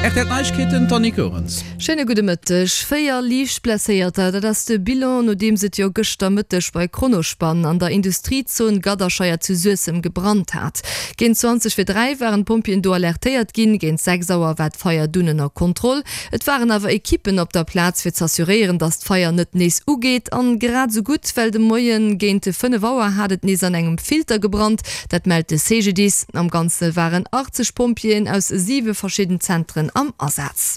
Neuigkeiten Toni Görens. Schöne gute Mittag. 4 Lichtplätzierte, das ist der Bilan, und dem sich ja gestern Mittag bei Kronospann an der Industriezone Gardascheier zu Süßem gebrannt hat. Gegen 20:03 waren Pumpien do alertiert gehen, gegen 6 Uhr wird Feuer dunner Kontrolle. Es waren aber Equipen auf der Platz für zu assurieren, dass die Feuer nicht nächst ugeht. Und gerade so gut, weil der Morgen gegen 5 Uhr hat es nicht an einem Filter gebrannt. Das meldete CGDs. Am Ganzen waren 80 Pumpien aus 7 verschiedenen Zentren am Ersatz.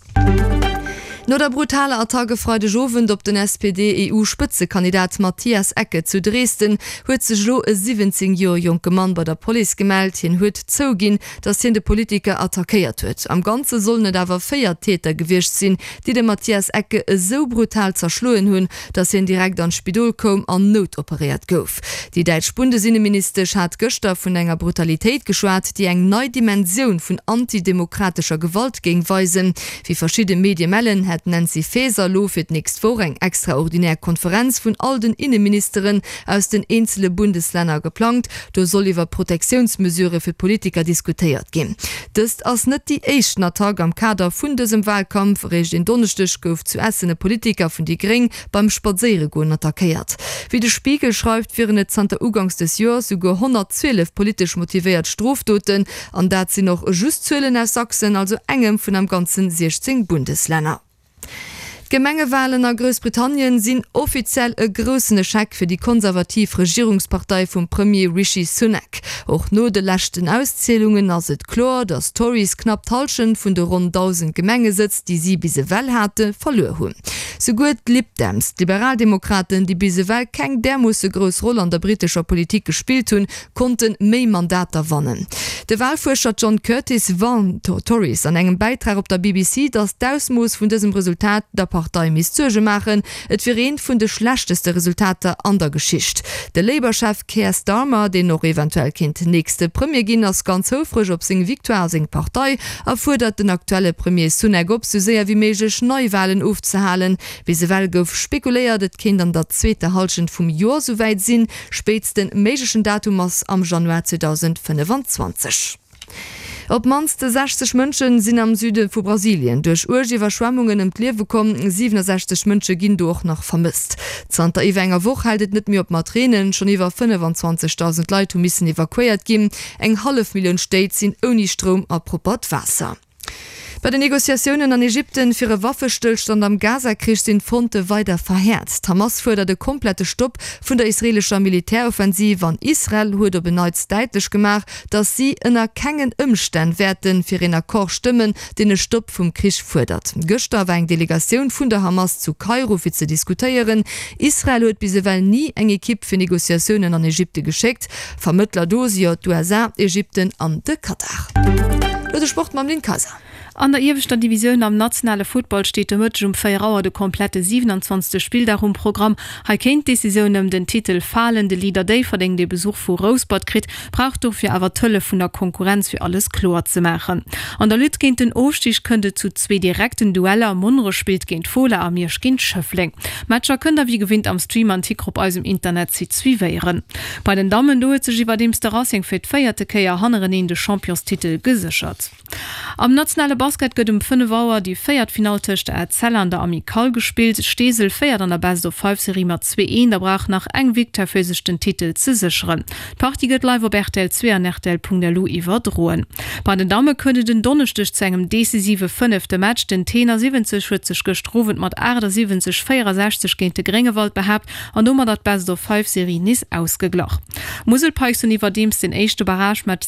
No der brutale Attacke Joven op den SPD-EU-Spitzekandidat Matthias Ecke zu Dresden huet sech lo e 17-Jo junge Mann bei der Poli gemeldt hin huet zogin, dats hin de Politiker attackiert huet. Am ganze soll net awer 4 Täter gewircht sinn, die de Matthias Ecke so brutal zerschloen hunn, dass hin direkt an Spidol kom an Not operiert gouf. Die Deutsch Bundesinnenminister hat Göster vun enger Brutalität geschwart, die eng neue Dimension vun antidemokratischer Gewalt gegenweisen. Wie verschiedene Medien mellen Nancy Faeser lofir nächst vor eng extraordinär Konferenz vun all den Innenministerinnen aus den einzelne Bundesländer geplant, do soll iwwer Protektionsmesure fir Politiker diskutiert gin. Dst ass net die echtner Tag am Kader vun desem Wahlkampf reg den Donnerstech gouf zu essene Politiker vun die Gring beim Spazeregon attackiert. Wie de Spiegel schreibt, wären net Santa Ugangs des Jahres über 112 politisch motiviert Straftoten, an dat sie noch just 12 aus Sachsen, also engem vun am ganzen 16 Bundesländer. Gemengewahlen nach Großbritannien sind offiziell e großen Scheck für die konservative Regierungspartei vom Premier Rishi Sunak. Auch nur de letzten Auszählungen as het klar, dass Tories knapp Talschen von der rund 1000 Gemengesitz, die sie bise well hatte, verloren hun. So gut Lib Dems, Liberaldemokraten, die bise well kein der muss groß Rolle an der britischer Politik gespielt hun, konnten mehr Mandate wannen. Der Wahlforscher John Curtis warnt Tories an engem Beitrag auf der BBC, dass Dausmus von diesem Resultat der Partei Missurge machen, et für een vun de schlechteste Resultate an der Geschicht. Der Labour-Chef Keir Starmer, den noch eventuell kind nächste Premier gin als ganz hofrisch op sing Victoire sing Partei, erfordert den aktuelle Premier Sunak op so sehr wie meigch Neuwahlen aufzuhalen. Wie se well gouf spekuléiert, et kind an der zweite Halschen vum Jahr soweit sinn, spätsten meigschen Datum am Januar 2025. Ob manste 60 Mënschen sind am Süde vu Brasilien. Durch Urgiverschwammungen im Klewe kommen 67 Mënsche gin durch noch vermisst. Zter enger woch haltet net mir op Matrenen, schon iwwer 25.000 Leute missen evakuiert gin. Eng 500.000 Staat sind ohne Strom a Proport Wasser. Bei den Negoziationen an Ägypten für einen Waffenstillstand am Gaza-Krieg sind Fronte weiter verhärzt. Hamas fordert den kompletten Stopp von der israelischen Militäroffensive an Israel wurde bereits deutlich gemacht, dass sie in keinen Umständen werden für einen Akkord stimmen, den den Stopp vom Krieg fordert. Gestern war eine Delegation von der Hamas zu Kairo für zu diskutieren. Israel hat bisweilen nie eine Equipe für Negoziationen an Ägypten geschickt. Vermittler Dosia, USA, Ägypten und der Katar. Der Sport mit dem Kaiser. An der Ewigster Division am nationale Football steht der Mëtsch 4 Uhr de komplette 27. Spiel darum Programm. Kennt Decision den Titel Fallende Leader Day verding de Besuch vu Rosebud krit, braucht doch für aber tolle vun der Konkurrenz für alles klar zu machen. An der Lüt gegen den Aufstieg könnte zu 2 direkten Dueller Munro spielt gegen Fohle am mir kind Schöffling. Matscher könnte wie gewinnt am Stream Antigruppe aus dem Internet sie zwieieren. Bei den Damen doet sich über dem Racing für feierte Keier Hanneren in de Championstitel gesichert. Am nationale Basket gëtt 5 Uhr die Feiertfinaltecht Zeller an der Amikal gespielt. Stesel feiert an der Best of 5 Serie mat 2-1, da brach nach eng Victor für sich den Titel zu sichern. Party gëtt live Bertel 2 Nachtel.lu iwwer drohen. Bei den Dame könnte den Donnerstag zu engem decisive 5. Match den Tenor 70 gestrowen mat 70-64 gegen de Grengewald behabt an nummer dat Best of 5 Serie nis ausgegloch. Muselpeich und iwwer dems den echte Barrage mat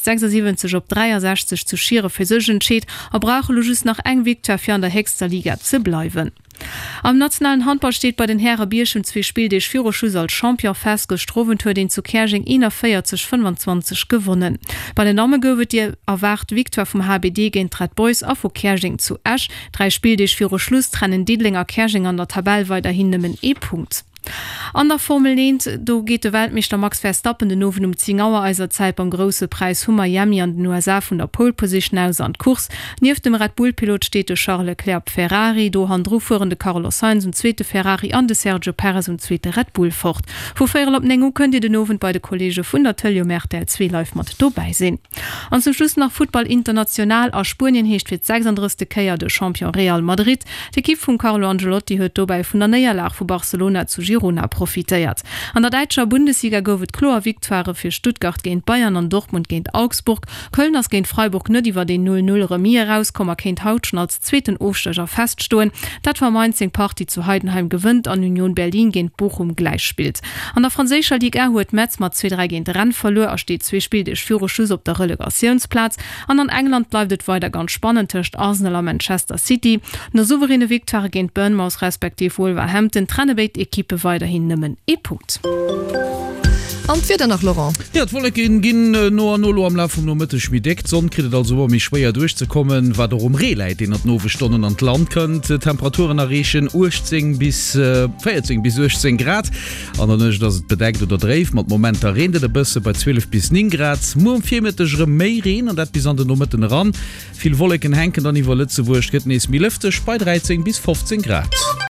76-63 zu schiere für sich entschied, er brauche Logis nach eng Victor für an der Hexter Liga zu bleiben. Am nationalen Handball steht bei den Herren Bierschen 2 Spiel des Führerschuss als Champion festgestroven für den zu Kerching 41-25 gewonnen. Bei den Damen wird ihr erwacht Victor vom HBD gegen Trad Boys auf Kerching zu Asch. 3 Spiel des Führerschluss trennen Diedlinger Kerching an der Tabelle weiterhin nehmen E-Punkt. An der Formel 1, do geht der Weltmeister Max Verstappen den Noven 10 Auer eiser Zeit beim grosse Preis hu Miami an den USA vun der Pole Position aus an Kurs. Nief dem Red Bull-Pilot steht Charles Leclerc Ferrari, do han drofuhrende Carlos Sainz und zweite Ferrari an de Sergio Perez und zweite Red Bull fort. Wo op Nengo könnt ihr den Noven bei de Kollege vun der Tellio Mertel 2 läuft mat dabei sinn. An zum Schluss nach Football international aus Spurien hecht fir 36. Keier de Champion Real Madrid. De Kipp vun Carlo Ancelotti huet dabei vun der Näherlach vu Barcelona zu Girona profitiert. An der deutscher Bundesliga gowet Chlor Victoire für Stuttgart gegen Bayern an Dortmund gegen Augsburg, Köln as gegen Freiburg net iwwer den 0-0 Remis rauskommer kennt Hautschen als zweiten Aufstecher feststohlen. Dat war Mainzing Party zu Heidenheim gewinnt an Union Berlin gegen Bochum gleich spielt. An der französischer Liga huet Metz mat 2-3 gegen Rennes verlor, steht 2 Spiel de Führerschuss op der Relegationsplatz. An England bleibt weiter ganz spannend tischcht Arsenal an Manchester City. Ne souveräne Victoire gegen Bournemouth respektiv Wolverhampton Trennebeit Equipe weiterhin nimmen E-Punkt. Wieder nach Laurent. Ja, wolle gin no am La vum Nomitech mi deckt son kritet also mich schwéier durchzukommen, wat darum Releit den 9 Stunden an Land könnt. Temperaturen errechen 18 bis 14 bis 16 Grad. Anch dats het bedeckt oder dreif mat moment rede der Bësse bei 12 bis 9 Grad. Mo 4 Metre méi reen an dat bis an den Nomitten ran. Viel Wolleken henken an iwwer Lützewurcht gëtt nees mi lüftech bei 13 bis 15 Grad.